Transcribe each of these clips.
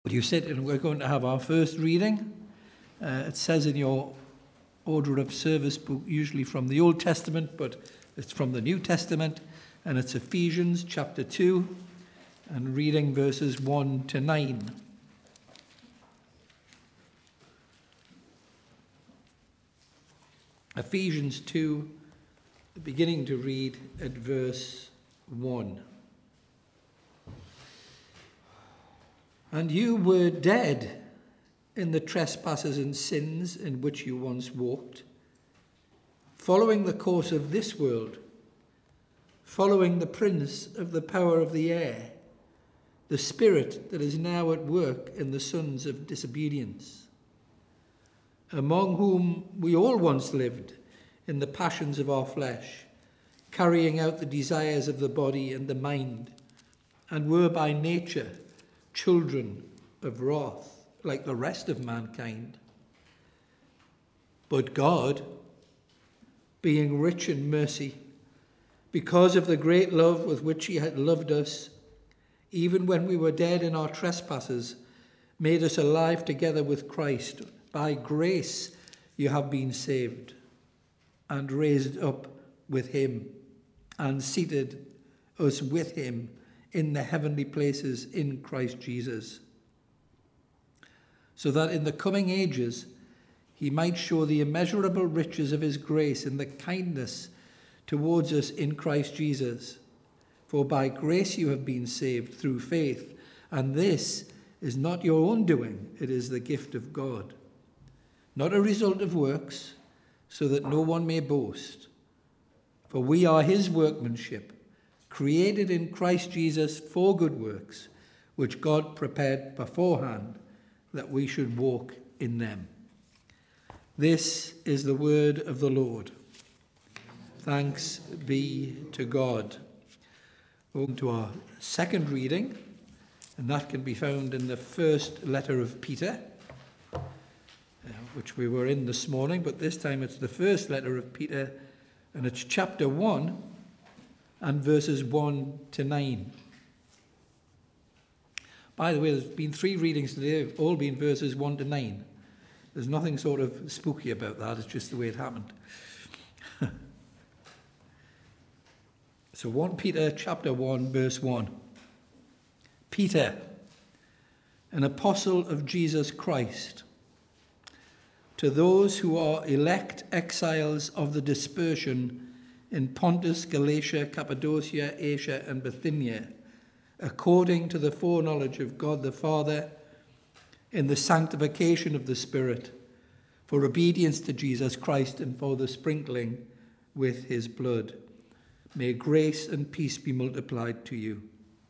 Would you sit, and we're going to have our first reading. It says in your order of service book, usually from the Old Testament, but it's from the New Testament, and it's Ephesians chapter 2, and reading verses 1 to 9. Ephesians 2, beginning to read at verse 1. And you were dead in the trespasses and sins in which you once walked, following the course of this world, following the prince of the power of the air, the spirit that is now at work in the sons of disobedience, among whom we all once lived in the passions of our flesh, carrying out the desires of the body and the mind, and were by nature children of wrath, like the rest of mankind. But God, being rich in mercy, because of the great love with which he had loved us, even when we were dead in our trespasses, made us alive together with Christ. By grace you have been saved, and raised up with him, and seated us with him in the heavenly places in Christ Jesus, so that in the coming ages he might show the immeasurable riches of his grace and the kindness towards us in Christ Jesus. For by grace you have been saved through faith, and this is not your own doing, it is the gift of God, not a result of works, so that no one may boast. For we are his workmanship, created in Christ Jesus for good works, which God prepared beforehand that we should walk in them. This is the word of the Lord. Thanks be to God. Welcome to our second reading, and that can be found in the first letter of Peter, which we were in this morning, but this time it's the first letter of Peter, and it's chapter 1, and verses 1 to 9. By the way, there's been 3 readings today, they've all been verses 1 to 9. There's nothing sort of spooky about that, it's just the way it happened. So 1 Peter chapter 1, verse 1. Peter, an apostle of Jesus Christ, to those who are elect exiles of the dispersion in Pontus, Galatia, Cappadocia, Asia, and Bithynia, according to the foreknowledge of God the Father, in the sanctification of the Spirit, for obedience to Jesus Christ and for the sprinkling with his blood. May grace and peace be multiplied to you.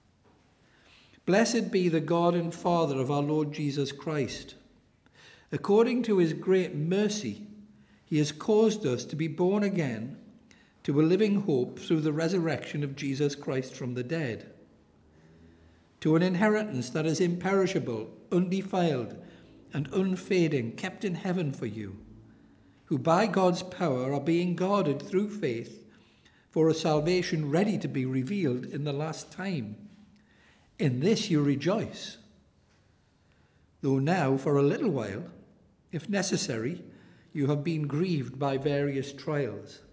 Blessed be the God and Father of our Lord Jesus Christ. According to his great mercy, he has caused us to be born again to a living hope through the resurrection of Jesus Christ from the dead, to an inheritance that is imperishable, undefiled, and unfading, kept in heaven for you, who by God's power are being guarded through faith for a salvation ready to be revealed in the last time. In this you rejoice, though now for a little while, if necessary, you have been grieved by various trials,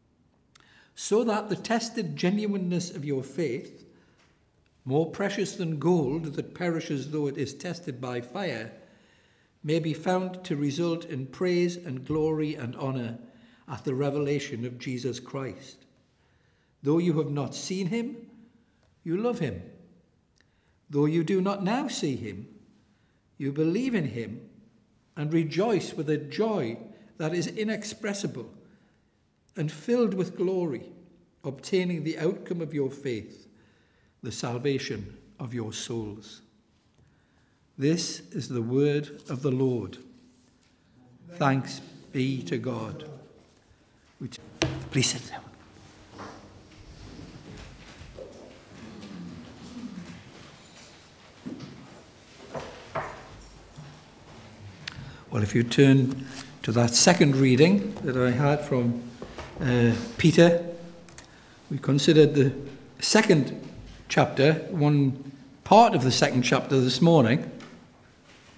so that the tested genuineness of your faith, more precious than gold that perishes though it is tested by fire, may be found to result in praise and glory and honor at the revelation of Jesus Christ. Though you have not seen him, you love him. Though you do not now see him, you believe in him and rejoice with a joy that is inexpressible and filled with glory, obtaining the outcome of your faith, the salvation of your souls. This is the word of the Lord. Thanks be to God. Please sit down. Well, if you turn to that second reading that I had from Peter, we considered the second chapter, one part of the second chapter this morning,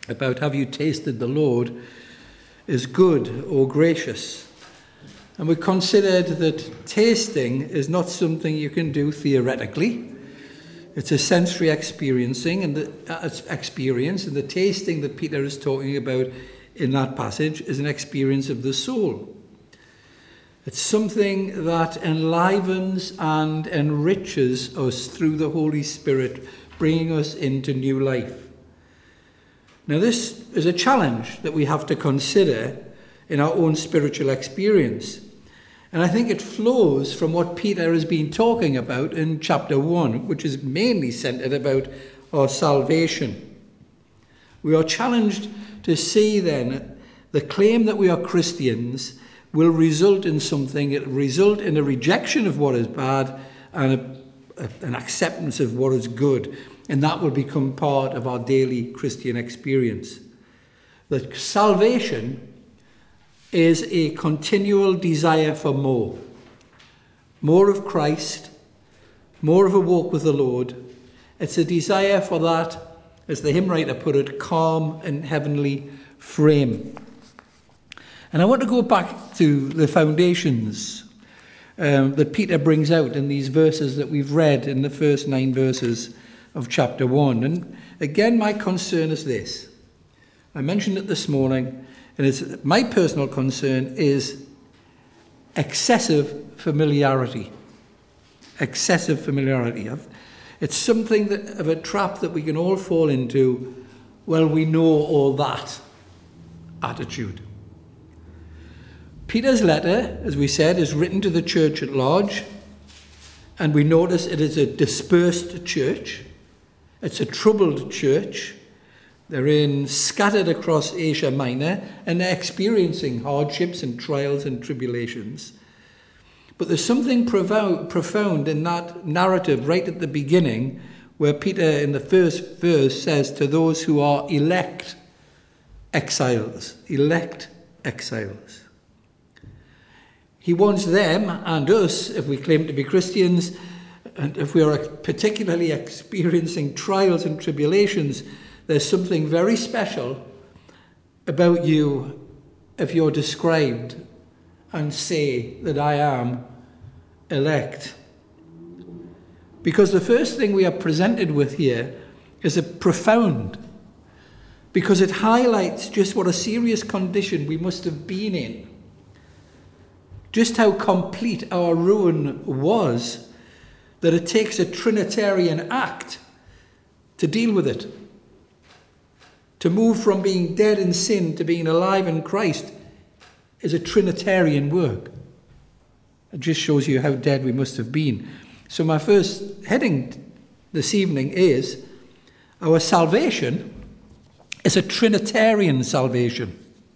about have you tasted the Lord is good or gracious. And we considered that tasting is not something you can do theoretically. It's a sensory experiencing and experience, and the tasting that Peter is talking about in that passage is an experience of the soul. It's something that enlivens and enriches us through the Holy Spirit, bringing us into new life. Now, this is a challenge that we have to consider in our own spiritual experience. And I think it flows from what Peter has been talking about in chapter 1, which is mainly centered about our salvation. We are challenged to see then the claim that we are Christians will result in something. It will result in a rejection of what is bad and an acceptance of what is good. And that will become part of our daily Christian experience. That salvation is a continual desire for more. More of Christ, more of a walk with the Lord. It's a desire for that, as the hymn writer put it, calm and heavenly frame. And I want to go back to the foundations that Peter brings out in these verses that we've read in the first 9 verses of chapter 1. And again, my concern is this. I mentioned it this morning, and my personal concern is excessive familiarity. Excessive familiarity. It's something of a trap that we can all fall into. Well, we know all that attitude. Peter's letter, as we said, is written to the church at large, and we notice it is a dispersed church. It's a troubled church. They're scattered across Asia Minor, and they're experiencing hardships and trials and tribulations. But there's something profound in that narrative right at the beginning, where Peter in the first verse says to those who are elect exiles. He wants them and us, if we claim to be Christians, and if we are particularly experiencing trials and tribulations, there's something very special about you if you're described and say that I am elect. Because the first thing we are presented with here is a profound, because it highlights just what a serious condition we must have been in. Just how complete our ruin was, that it takes a Trinitarian act to deal with it. To move from being dead in sin to being alive in Christ is a Trinitarian work. It just shows you how dead we must have been. So my first heading this evening is, our salvation is a Trinitarian salvation.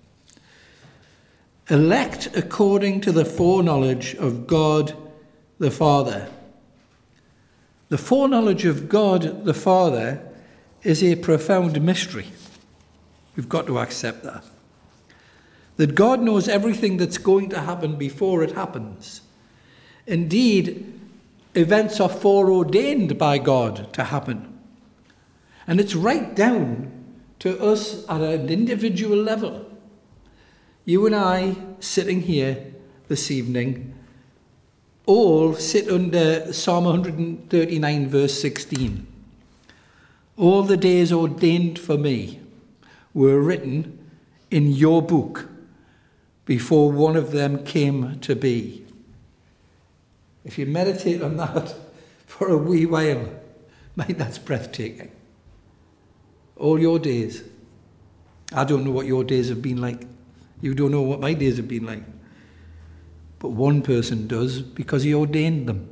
Elect according to the foreknowledge of God the Father. The foreknowledge of God the Father is a profound mystery. We've got to accept that. That God knows everything that's going to happen before it happens. Indeed, events are foreordained by God to happen. And it's right down to us at an individual level. You and I, sitting here this evening, all sit under Psalm 139, verse 16. All the days ordained for me were written in your book before one of them came to be. If you meditate on that for a wee while, mate, that's breathtaking. All your days. I don't know what your days have been like. You don't know what my days have been like. But one person does, because he ordained them.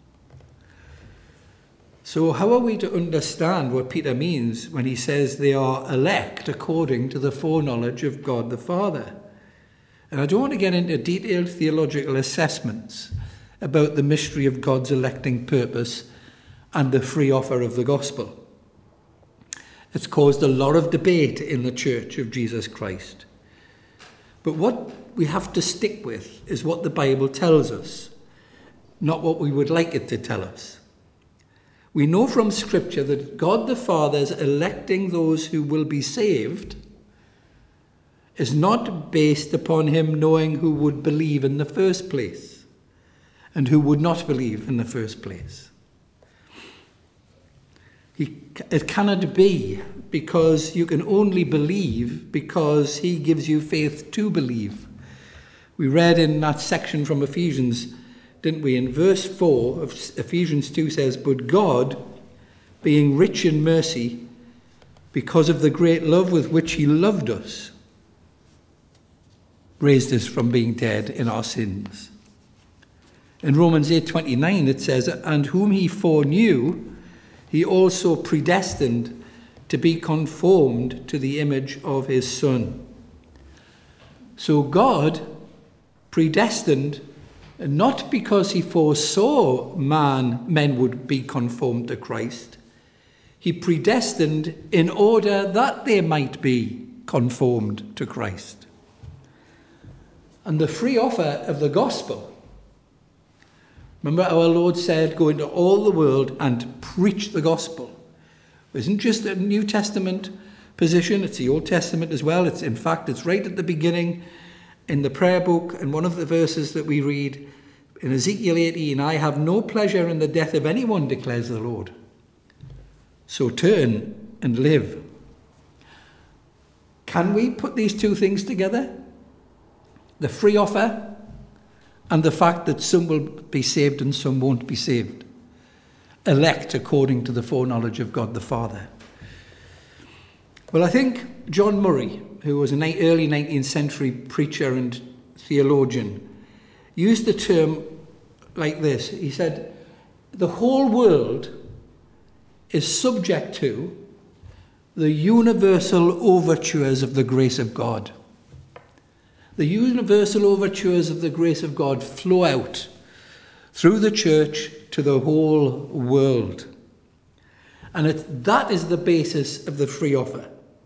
So how are we to understand what Peter means when he says they are elect according to the foreknowledge of God the Father? And I don't want to get into detailed theological assessments about the mystery of God's electing purpose and the free offer of the gospel. It's caused a lot of debate in the Church of Jesus Christ. But what we have to stick with is what the Bible tells us, not what we would like it to tell us. We know from Scripture that God the Father's electing those who will be saved is not based upon him knowing who would believe in the first place and who would not believe in the first place. It cannot be, because you can only believe because he gives you faith to believe. We read in that section from Ephesians, didn't we? In verse 4 of Ephesians 2 says, "But God, being rich in mercy, because of the great love with which he loved us, raised us from being dead in our sins." In Romans 8:29 it says, "And whom he foreknew, he also predestined to be conformed to the image of his Son." So God predestined, not because he foresaw men would be conformed to Christ. He predestined in order that they might be conformed to Christ. And the free offer of the gospel, remember our Lord said, "Go into all the world and preach the gospel." It isn't just a New Testament position, it's the Old Testament as well. In fact, it's right at the beginning in the prayer book, and one of the verses that we read in Ezekiel 18, "I have no pleasure in the death of anyone, declares the Lord. So turn and live." Can we put these two things together? The free offer and the fact that some will be saved and some won't be saved. Elect according to the foreknowledge of God the Father. Well, I think John Murray, who was an early 19th century preacher and theologian, used the term like this. He said, "The whole world is subject to the universal overtures of the grace of God." The universal overtures of the grace of God flow out through the church to the whole world. And that is the basis of the free offer.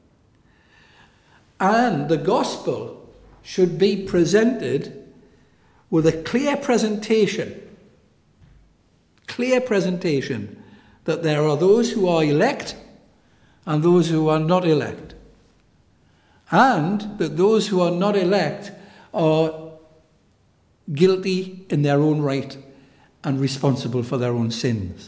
And the gospel should be presented with a clear presentation that there are those who are elect and those who are not elect. And that those who are not elect are guilty in their own right and responsible for their own sins.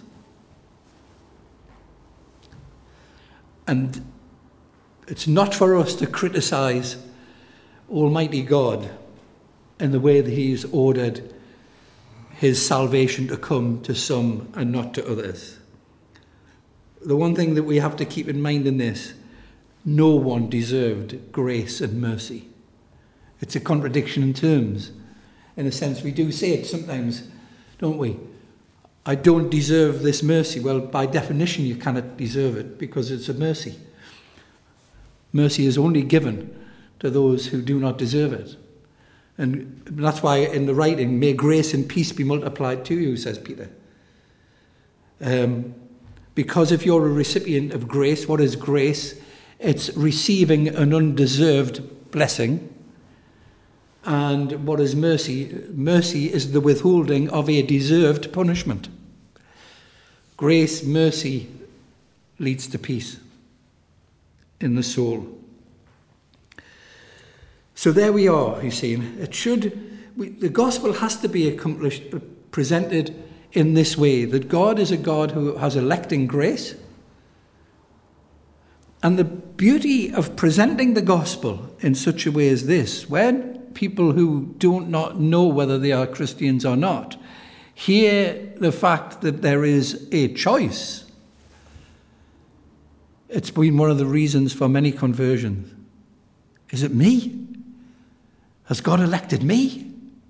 And it's not for us to criticize Almighty God in the way that he's ordered his salvation to come to some and not to others. The one thing that we have to keep in mind in this, no one deserved grace and mercy. It's a contradiction in terms. In a sense, we do say it sometimes, don't we? I don't deserve this mercy. Well, by definition, you cannot deserve it because it's a mercy. Mercy is only given to those who do not deserve it. And that's why in the writing, "May grace and peace be multiplied to you," says Peter. Because if you're a recipient of grace, what is grace? It's receiving an undeserved blessing. And what is mercy? Mercy is the withholding of a deserved punishment. Grace, mercy leads to peace in the soul. So there we are, you see. The gospel has to be presented in this way, that God is a God who has electing grace. And the beauty of presenting the gospel in such a way as this, when people who do not know whether they are Christians or not hear the fact that there is a choice, it's been one of the reasons for many conversions. Is it me? Has God elected me?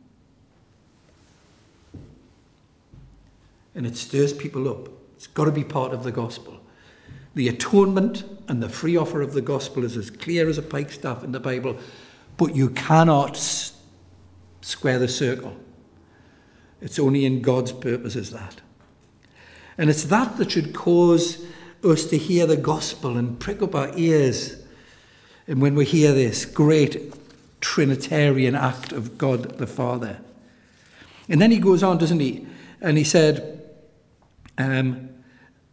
And it stirs people up. It's got to be part of the gospel. The atonement and the free offer of the gospel is as clear as a pikestaff in the Bible, but you cannot square the circle. It's only in God's purposes that. And it's that should cause us to hear the gospel and prick up our ears. And when we hear this great Trinitarian act of God the Father. And then he goes on, doesn't he? And he said,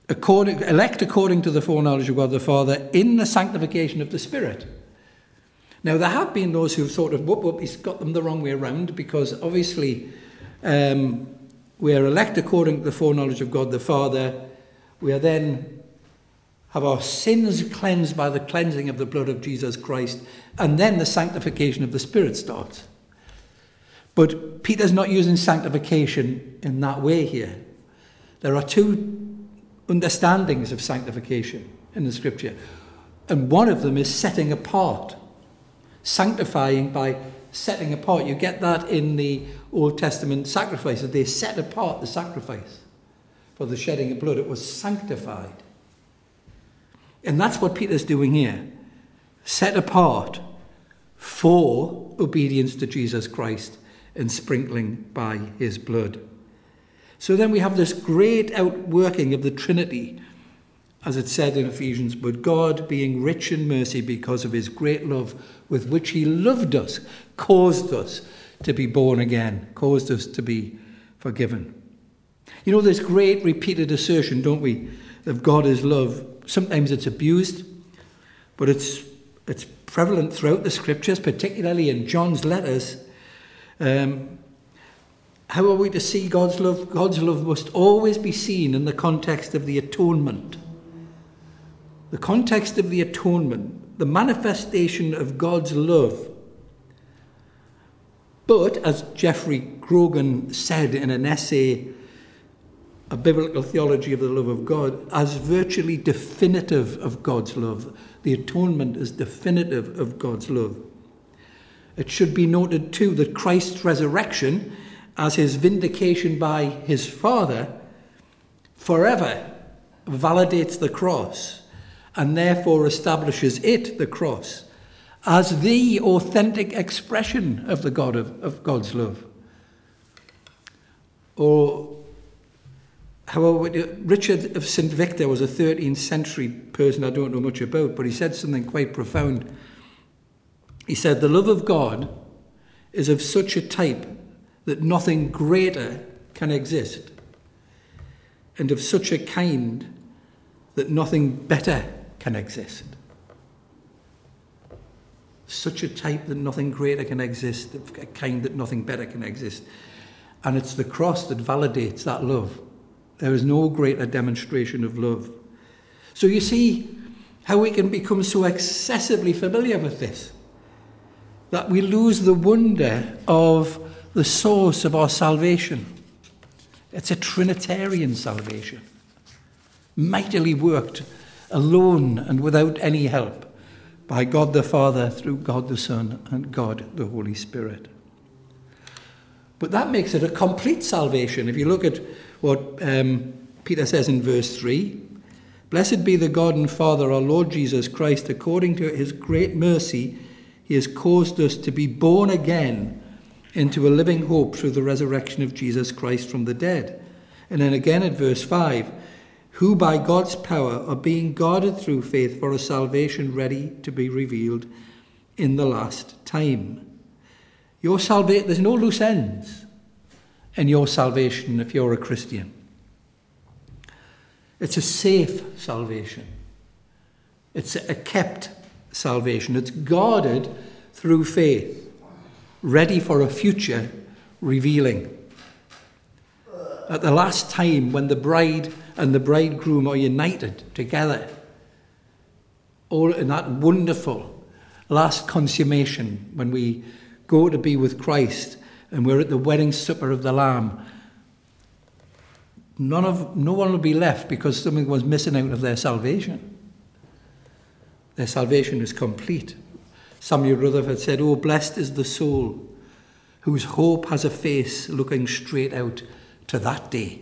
elect according to the foreknowledge of God the Father in the sanctification of the Spirit. Now, there have been those who've thought of, he's got them the wrong way around, because obviously we are elect according to the foreknowledge of God the Father. We are then have our sins cleansed by the cleansing of the blood of Jesus Christ, and then the sanctification of the Spirit starts. But Peter's not using sanctification in that way here. There are two understandings of sanctification in the Scripture, and one of them is setting apart. Sanctifying by setting apart. You get that in the Old Testament sacrifices. They set apart the sacrifice for the shedding of blood. It was sanctified. And that's what Peter's doing here. Set apart for obedience to Jesus Christ and sprinkling by his blood. So then we have this great outworking of the Trinity, as it said in Ephesians, but God, being rich in mercy because of his great love with which he loved us, caused us to be born again, caused us to be forgiven. You know, this great repeated assertion, don't we, of God is love. Sometimes it's abused, but it's prevalent throughout the Scriptures, particularly in John's letters. How are we to see God's love? God's love must always be seen in the context of the atonement. The context of the atonement, the manifestation of God's love. But, as Jeffrey Grogan said in an essay, A Biblical Theology of the Love of God, as virtually definitive of God's love. The atonement is definitive of God's love. It should be noted too that Christ's resurrection, as his vindication by his Father, forever validates the cross and therefore establishes it, the cross, as the authentic expression of the God of God's love. Or however, Richard of St. Victor was a 13th century person I don't know much about, but he said something quite profound. He said, the love of God is of such a type that nothing greater can exist, and of such a kind that nothing better can exist. Such a type that nothing greater can exist, a kind that nothing better can exist. And it's the cross that validates that love. There is no greater demonstration of love. So you see how we can become so excessively familiar with this, that we lose the wonder of the source of our salvation. It's a Trinitarian salvation, mightily worked alone and without any help by God the Father through God the Son and God the Holy Spirit. But that makes it a complete salvation. If you look at what Peter says in verse 3, blessed be the God and Father, our Lord Jesus Christ, according to his great mercy, he has caused us to be born again into a living hope through the resurrection of Jesus Christ from the dead. And then again at verse 5, who by God's power are being guarded through faith for a salvation ready to be revealed in the last time. Your salvation, there's no loose ends in your salvation if you're a Christian. It's a safe salvation. It's a kept salvation. It's guarded through faith, ready for a future revealing. At the last time when the bride and the bridegroom are united together, all in that wonderful last consummation when we go to be with Christ and we're at the wedding supper of the Lamb, no one will be left because something was missing out of their salvation. Their salvation is complete. Samuel Rutherford said, oh, blessed is the soul whose hope has a face looking straight out to that day.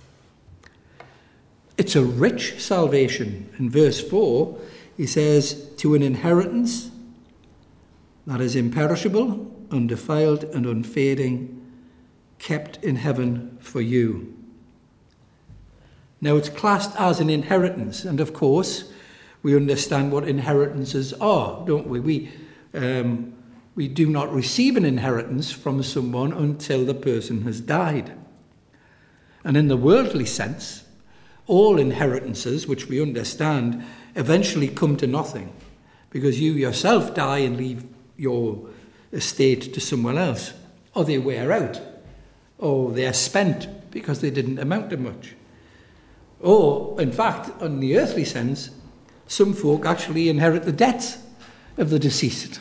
It's a rich salvation. In verse 4, he says, to an inheritance that is imperishable, undefiled, and unfading, kept in heaven for you. Now, it's classed as an inheritance, and of course, we understand what inheritances are, don't we? We do not receive an inheritance from someone until the person has died. And in the worldly sense, all inheritances, which we understand, eventually come to nothing because you yourself die and leave your estate to someone else, or they wear out, or they are spent because they didn't amount to much. Or, in fact, in the earthly sense, some folk actually inherit the debts of the deceased.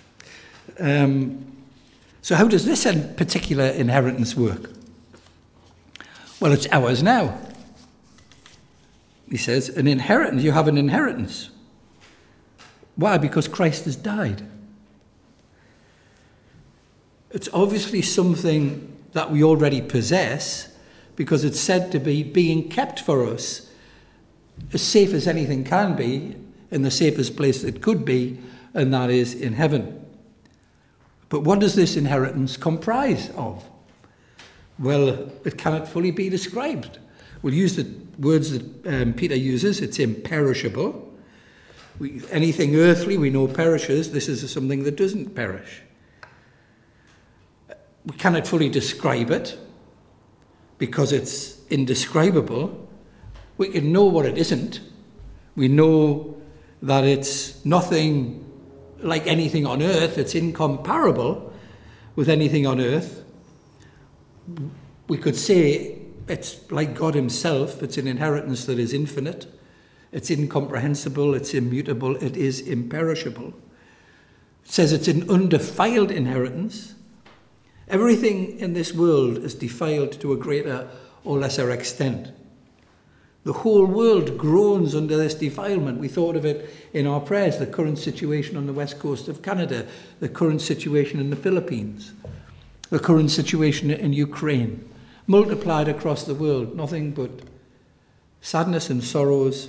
So how does this particular inheritance work? Well, it's ours now. He says, an inheritance, you have an inheritance. Why? Because Christ has died. It's obviously something that we already possess because it's said to be being kept for us as safe as anything can be in the safest place it could be, and that is in heaven. But what does this inheritance comprise of? Well, it cannot fully be described. We'll use the words that Peter uses. It's imperishable. Anything earthly we know perishes. This is something that doesn't perish. We cannot fully describe it because it's indescribable. We can know what it isn't. We know that it's nothing like anything on earth. It's incomparable with anything on earth. We could say it's like God himself. It's an inheritance that is infinite. It's incomprehensible. It's immutable. It is imperishable. It says it's an undefiled inheritance. Everything in this world is defiled to a greater or lesser extent. The whole world groans under this defilement. We thought of it in our prayers, the current situation on the west coast of Canada, the current situation in the Philippines, the current situation in Ukraine, multiplied across the world, nothing but sadness and sorrows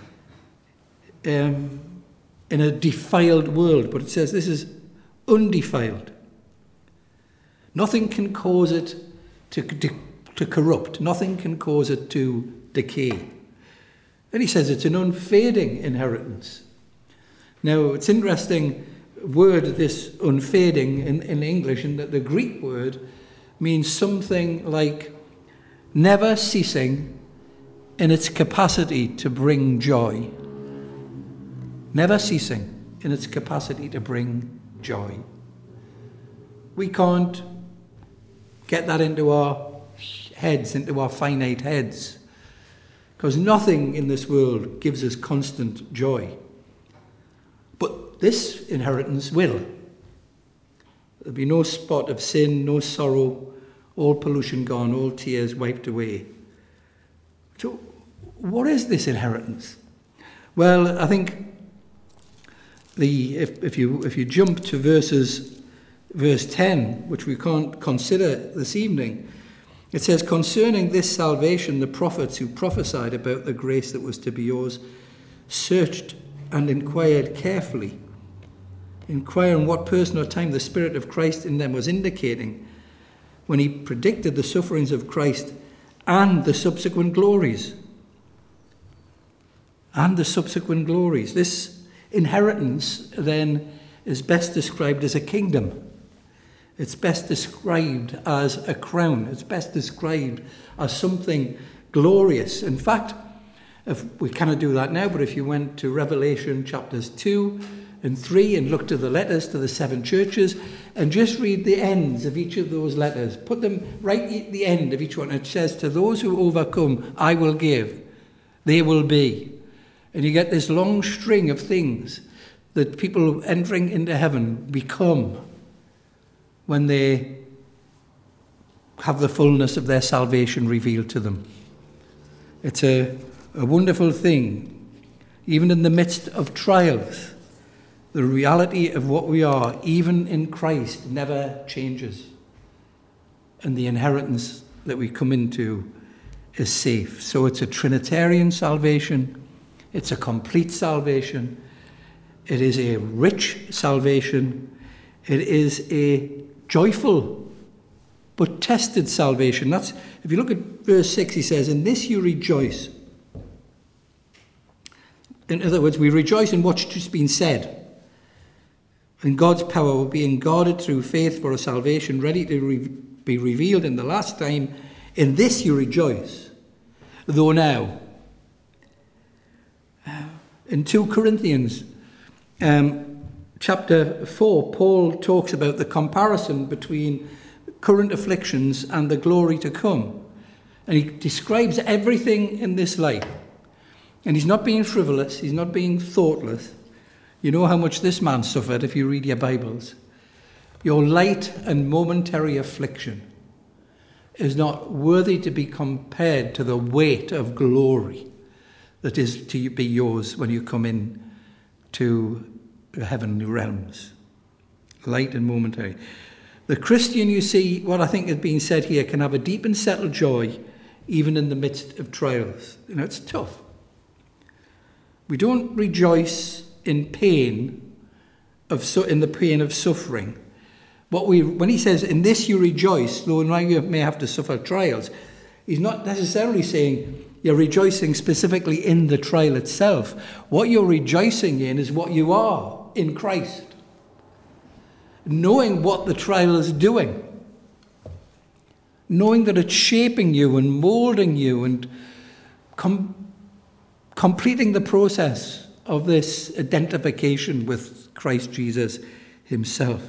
in a defiled world. But it says this is undefiled. Nothing can cause it to corrupt. Nothing can cause it to decay. And he says it's an unfading inheritance. Now, it's interesting word, this unfading in English, and that the Greek word means something like never ceasing in its capacity to bring joy. Never ceasing in its capacity to bring joy. We can't get that into our heads, into our finite heads, because nothing in this world gives us constant joy. But this inheritance will. There'll be no spot of sin, no sorrow, all pollution gone, all tears wiped away. So what is this inheritance? Well, I think if you jump to verse 10, which we can't consider this evening, it says, concerning this salvation, the prophets who prophesied about the grace that was to be yours searched and inquired carefully, inquiring what person or time the Spirit of Christ in them was indicating when he predicted the sufferings of Christ and the subsequent glories. And the subsequent glories. This inheritance, then, is best described as a kingdom. It's best described as a crown. It's best described as something glorious. In fact, if we cannot do that now, but if you went to Revelation chapters 2 and 3 and looked at the letters to the 7 churches and just read the ends of each of those letters, put them right at the end of each one. It says, to those who overcome, I will give, they will be. And you get this long string of things that people entering into heaven become when they have the fullness of their salvation revealed to them. It's a wonderful thing. Even in the midst of trials, the reality of what we are, even in Christ, never changes. And the inheritance that we come into is safe. So it's a Trinitarian salvation. It's a complete salvation. It is a rich salvation. It is a joyful but tested salvation. That's, if you look at verse 6, he says, in this you rejoice. In other words, we rejoice in what's just been said. In God's power, being guarded through faith for a salvation ready to be revealed in the last time. In this you rejoice. Though now, In 2 Corinthians chapter 4, Paul talks about the comparison between current afflictions and the glory to come. And he describes everything in this life. And he's not being frivolous, he's not being thoughtless. You know how much this man suffered if you read your Bibles. Your light and momentary affliction is not worthy to be compared to the weight of glory that is to be yours when you come in to the heavenly realms. Light and momentary. The Christian, you see, what I think is being said here, can have a deep and settled joy even in the midst of trials. You know, it's tough. We don't rejoice in pain in the pain of suffering. When he says, in this you rejoice, though now you may have to suffer trials, he's not necessarily saying you're rejoicing specifically in the trial itself. What you're rejoicing in is what you are in Christ. Knowing what the trial is doing. Knowing that it's shaping you and moulding you and completing the process of this identification with Christ Jesus himself.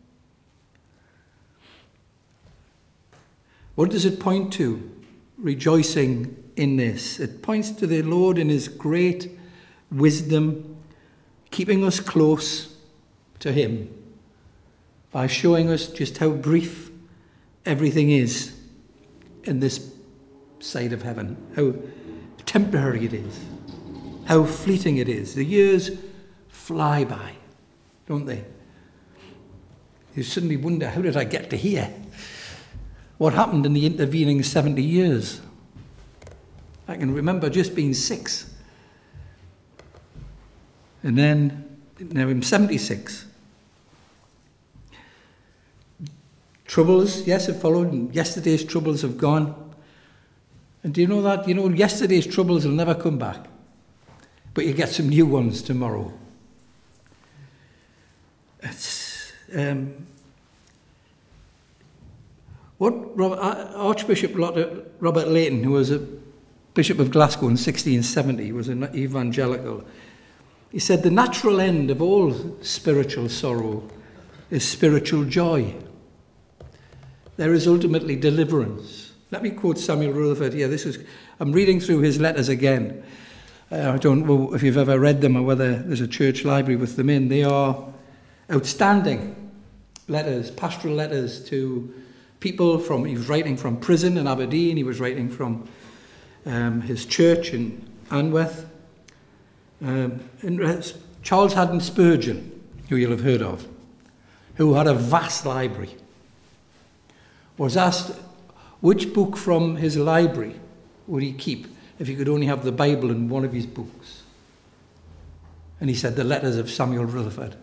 What does it point to, rejoicing in this? It points to the Lord in his great wisdom, keeping us close to him by showing us just how brief everything is in this side of heaven, how temporary it is, how fleeting it is. The years fly by, don't they? You suddenly wonder, how did I get to here? What happened in the intervening 70 years? I can remember just being 6. And then, now I'm 76. Troubles, yes, have followed, and yesterday's troubles have gone. And do you know that? You know, yesterday's troubles will never come back. But you get some new ones tomorrow. It's... Archbishop Robert Leighton, who was a Bishop of Glasgow in 1670, was an evangelical. He said, the natural end of all spiritual sorrow is spiritual joy. There is ultimately deliverance. Let me quote Samuel Rutherford here. I'm reading through his letters again. I don't know if you've ever read them or whether there's a church library with them in. They are outstanding letters, pastoral letters to people he was writing from prison in Aberdeen, he was writing from his church in Anworth. Charles Haddon Spurgeon, who you'll have heard of, who had a vast library, was asked which book from his library would he keep if he could only have the Bible in one of his books. And he said, the letters of Samuel Rutherford.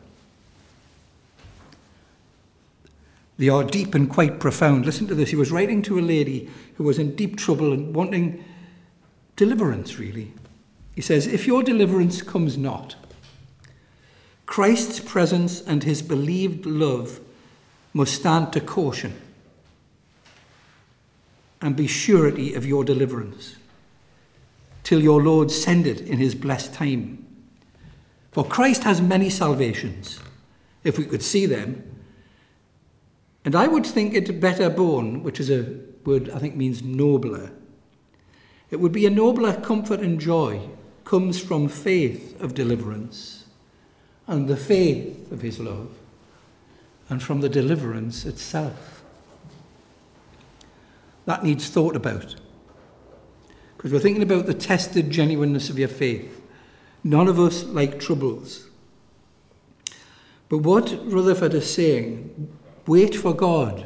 They are deep and quite profound. Listen to this. He was writing to a lady who was in deep trouble and wanting deliverance, really. He says, if your deliverance comes not, Christ's presence and his believed love must stand to caution and be surety of your deliverance till your Lord send it in his blessed time. For Christ has many salvations, if we could see them. And I would think it better born, which is a word I think means nobler. It would be a nobler comfort and joy comes from faith of deliverance and the faith of his love and from the deliverance itself. That needs thought about. Because we're thinking about the tested genuineness of your faith. None of us like troubles. But what Rutherford is saying, wait for God.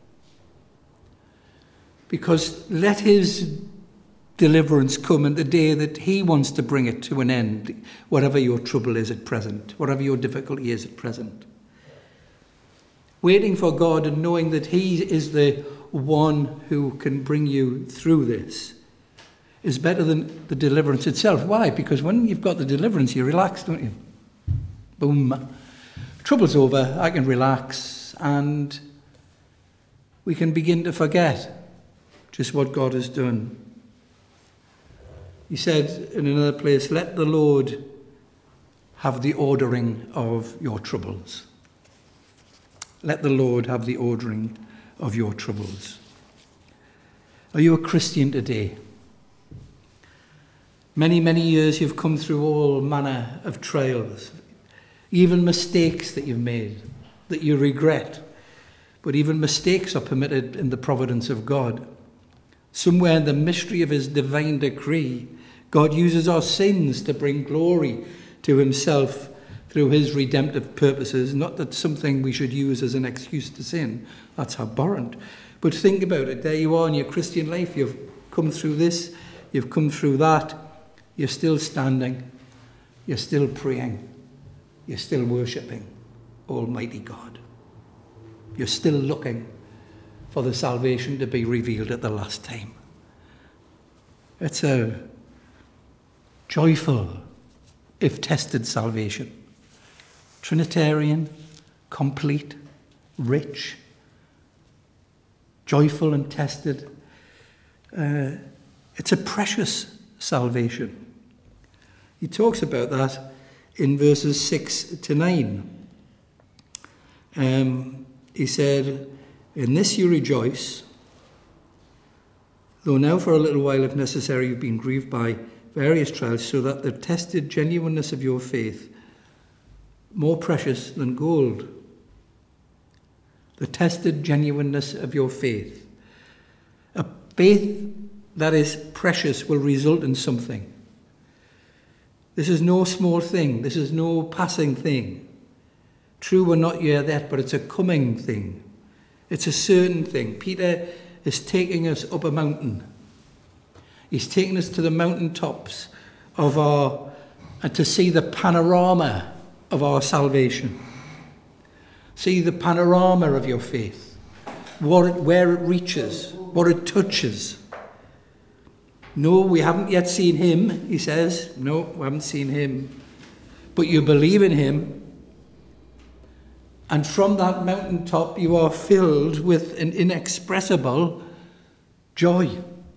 Because let his deliverance come in the day that he wants to bring it to an end, whatever your trouble is at present, whatever your difficulty is at present. Waiting for God and knowing that he is the one who can bring you through this is better than the deliverance itself. Why? Because when you've got the deliverance, you relax, don't you? Boom. Trouble's over, I can relax, and we can begin to forget just what God has done. He said in another place, let the Lord have the ordering of your troubles. Let the Lord have the ordering of your troubles. Are you a Christian today? Many, many years you've come through all manner of trials, even mistakes that you've made, that you regret. But even mistakes are permitted in the providence of God. Somewhere in the mystery of his divine decree, God uses our sins to bring glory to himself through his redemptive purposes. Not that something we should use as an excuse to sin. That's abhorrent. But think about it. There you are in your Christian life. You've come through this. You've come through that. You're still standing. You're still praying. You're still worshipping Almighty God. You're still looking for the salvation to be revealed at the last time. It's a joyful, if tested, salvation. Trinitarian, complete, rich, joyful and tested. It's a precious salvation. He talks about that in verses 6 to 9. He said, "In this you rejoice, though now for a little while, if necessary, you've been grieved by various trials, so that the tested genuineness of your faith, more precious than gold." The tested genuineness of your faith. A faith that is precious will result in something. This is no small thing. This is no passing thing. True, we're not yet, but it's a coming thing. It's a certain thing. Peter is taking us up a mountain. He's taking us to the mountaintops and to see the panorama of our salvation. See the panorama of your faith, where it reaches, what it touches. No, we haven't yet seen him, he says. No, we haven't seen him. But you believe in him. And from that mountaintop, you are filled with an inexpressible joy.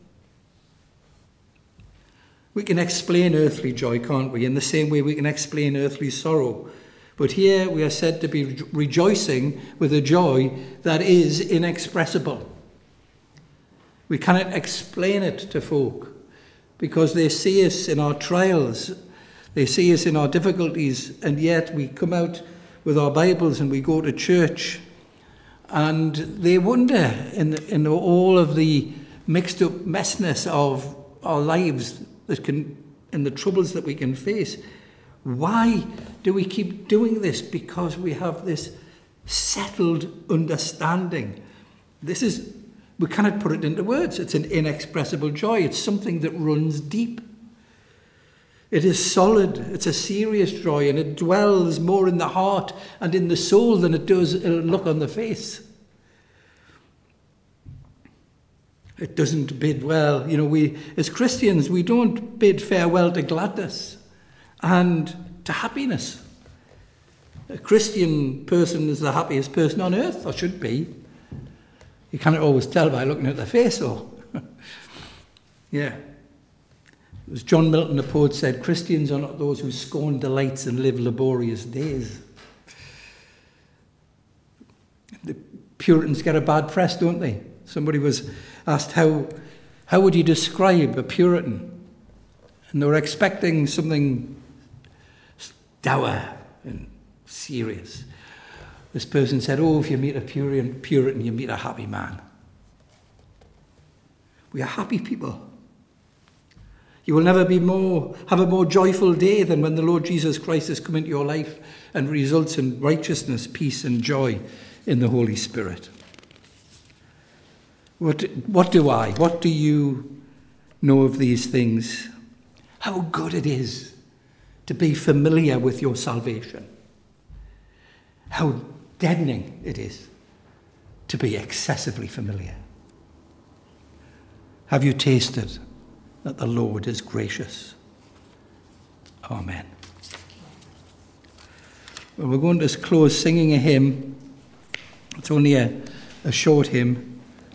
We can explain earthly joy, can't we? In the same way we can explain earthly sorrow. But here we are said to be rejoicing with a joy that is inexpressible. We cannot explain it to folk because they see us in our trials. They see us in our difficulties, and yet we come out with our Bibles and we go to church, and they wonder in all of the mixed up messness of our lives and the troubles that we can face. Why do we keep doing this? Because we have this settled understanding. We cannot put it into words. It's an inexpressible joy. It's something that runs deep. It is solid. It's a serious joy, and it dwells more in the heart and in the soul than it does look on the face. It doesn't bid well. We, as Christians, we don't bid farewell to gladness and to happiness. A Christian person is the happiest person on earth, or should be. You cannot always tell by looking at their face, though. Yeah. As John Milton, the poet, said, Christians are not those who scorn delights and live laborious days. The Puritans get a bad press, don't they? Somebody was asked, how would you describe a Puritan? And they were expecting something dour and serious. This person said, if you meet a Puritan, you meet a happy man. We are happy people. You will never have a more joyful day than when the Lord Jesus Christ has come into your life and results in righteousness, peace, and joy in the Holy Spirit. What do you know of these things? How good it is to be familiar with your salvation. How deadening it is to be excessively familiar. Have you tasted that the Lord is gracious? Amen. Well, we're going to close singing a hymn. It's only a short hymn.